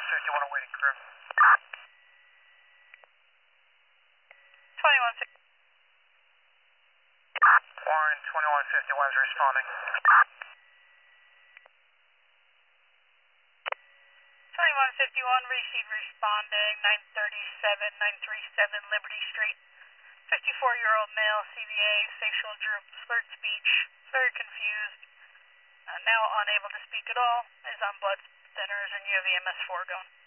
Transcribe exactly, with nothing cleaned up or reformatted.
fifty-one awaiting crew. twenty-one fifty. Warren, twenty-one fifty-one is responding. twenty-one fifty-one, receive responding, nine thirty-seven, nine thirty-seven Liberty Street. fifty-four-year-old male, C V A, facial droop, slurred speech, very confused, uh, now unable to speak at all, is on blood thinners, and you have E M S four going.